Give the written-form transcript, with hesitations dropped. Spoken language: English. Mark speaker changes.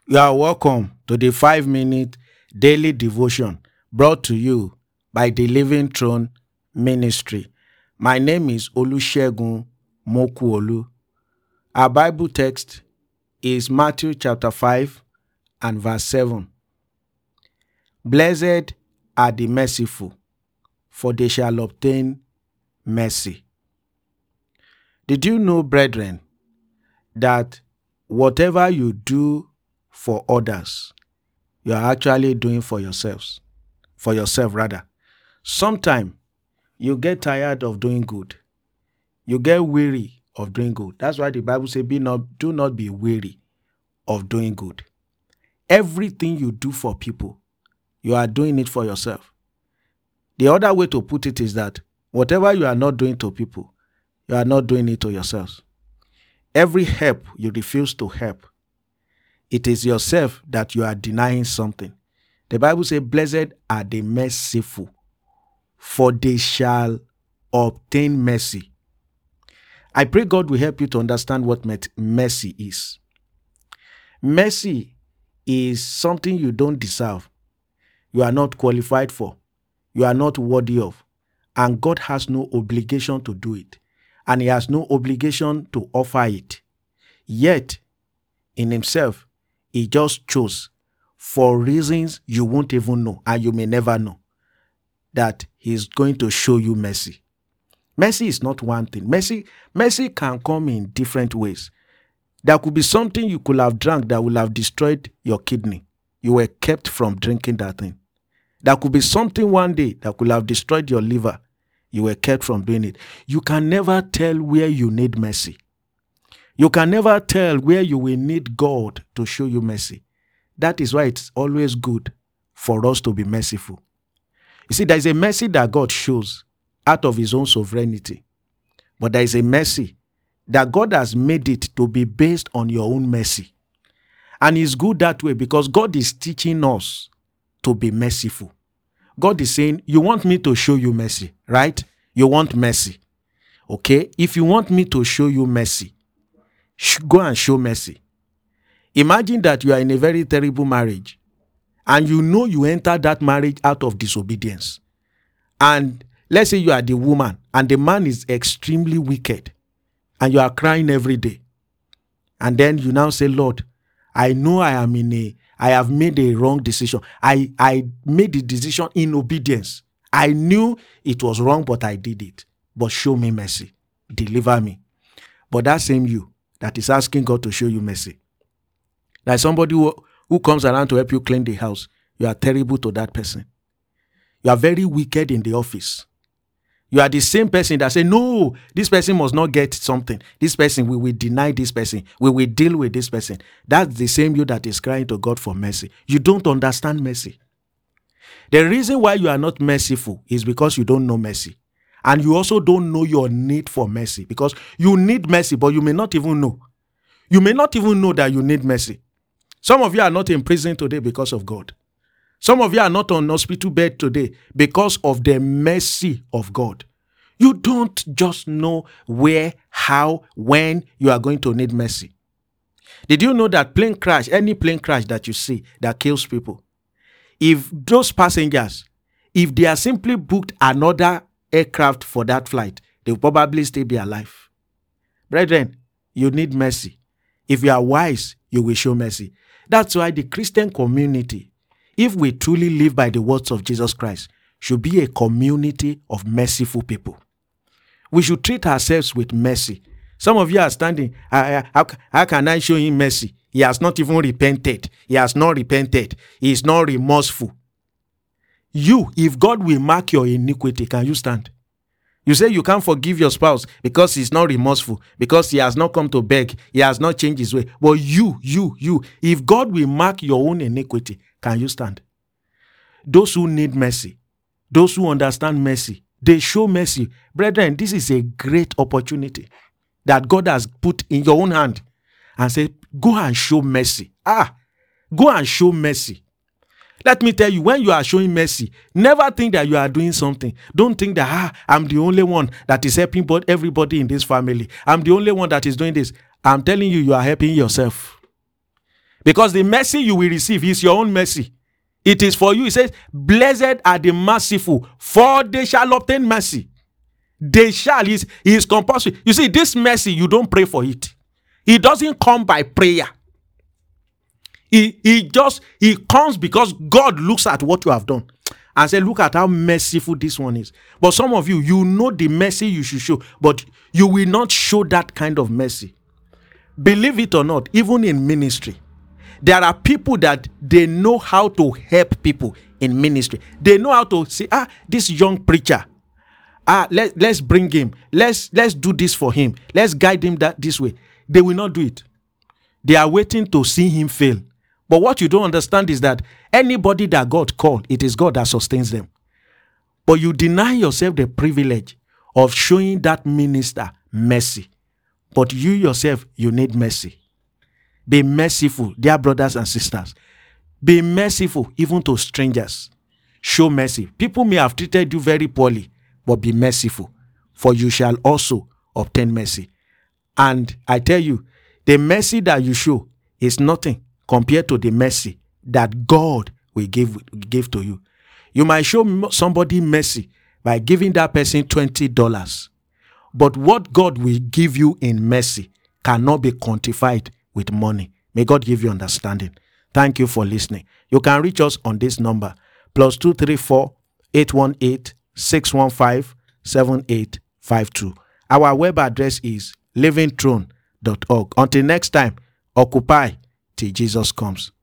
Speaker 1: You are welcome to the 5-minute daily devotion brought to you by the Living Throne Ministry. My name is Olusegun Mokuolu. Our Bible text is Matthew chapter 5 and verse 7. Blessed are the merciful, for they shall obtain mercy. Did you know, brethren, that whatever you do for others, you are actually doing for yourself rather. Sometimes you get tired of doing good. You get weary of doing good. That's why the Bible says, do not be weary of doing good. Everything you do for people, you are doing it for yourself. The other way to put it is that whatever you are not doing to people, you are not doing it to yourselves. Every help you refuse to help, it is yourself that you are denying something. The Bible says, blessed are the merciful, for they shall obtain mercy. I pray God will help you to understand what mercy is. Mercy is something you don't deserve. You are not qualified for. You are not worthy of. And God has no obligation to do it. And He has no obligation to offer it. Yet, in Himself, He just chose, for reasons you won't even know, and you may never know, that He's going to show you mercy. Mercy is not one thing. Mercy can come in different ways. There could be something you could have drank that would have destroyed your kidney. You were kept from drinking that thing. There could be something one day that could have destroyed your liver. You were kept from doing it. You can never tell where you need mercy. You can never tell where you will need God to show you mercy. That is why it's always good for us to be merciful. You see, there is a mercy that God shows out of His own sovereignty. But there is a mercy that God has made it to be based on your own mercy. And it's good that way because God is teaching us to be merciful. God is saying, you want me to show you mercy, right? You want mercy. Okay? If you want me to show you mercy, go and show mercy. Imagine that you are in a very terrible marriage and you know you entered that marriage out of disobedience. And let's say you are the woman and the man is extremely wicked and you are crying every day. And then you now say, Lord, I know I have made a wrong decision. I made the decision in obedience. I knew it was wrong, but I did it. But show me mercy. Deliver me. But that same you that is asking God to show you mercy. Like somebody who comes around to help you clean the house. You are terrible to that person. You are very wicked in the office. You are the same person that say, no, this person must not get something. This person, we will deny this person. We will deal with this person. That's the same you that is crying to God for mercy. You don't understand mercy. The reason why you are not merciful is because you don't know mercy. And you also don't know your need for mercy because you need mercy, but you may not even know. You may not even know that you need mercy. Some of you are not in prison today because of God. Some of you are not on hospital bed today because of the mercy of God. You don't just know where, how, when you are going to need mercy. Did you know that any plane crash that you see that kills people, if those passengers, if they are simply booked another aircraft for that flight, they will probably still be alive. Brethren, you need mercy. If you are wise, you will show mercy. That's why the Christian community, if we truly live by the words of Jesus Christ, should be a community of merciful people. We should treat ourselves with mercy. Some of you are standing, how can I show him mercy? He has not even repented. He has not repented. He is not remorseful. You, if God will mark your iniquity, can you stand? You say you can't forgive your spouse because he's not remorseful, because he has not come to beg, he has not changed his way. But you, if God will mark your own iniquity, can you stand? Those who need mercy, those who understand mercy, they show mercy. Brethren, this is a great opportunity that God has put in your own hand and say, go and show mercy. Go and show mercy. Let me tell you, when you are showing mercy, never think that you are doing something. Don't think that, I'm the only one that is helping everybody in this family. I'm the only one that is doing this. I'm telling you, you are helping yourself. Because the mercy you will receive is your own mercy. It is for you. It says, blessed are the merciful, for they shall obtain mercy. They shall. He is compulsory. You see, this mercy, you don't pray for it. It doesn't come by prayer. It comes because God looks at what you have done and say, look at how merciful this one is. But some of you, you know the mercy you should show, but you will not show that kind of mercy. Believe it or not, even in ministry, there are people that they know how to help people in ministry. They know how to say, this young preacher, let's bring him. Let's do this for him. Let's guide him this way. They will not do it. They are waiting to see him fail. But what you don't understand is that anybody that God called, it is God that sustains them. But you deny yourself the privilege of showing that minister mercy. But you yourself, you need mercy. Be merciful, dear brothers and sisters. Be merciful even to strangers. Show mercy. People may have treated you very poorly, but be merciful, for you shall also obtain mercy. And I tell you, the mercy that you show is nothing compared to the mercy that God will give to you. You might show somebody mercy by giving that person $20. But what God will give you in mercy cannot be quantified with money. May God give you understanding. Thank you for listening. You can reach us on this number, +234 818 615 7852. Our web address is livingthrone.org. Until next time, occupy till Jesus comes.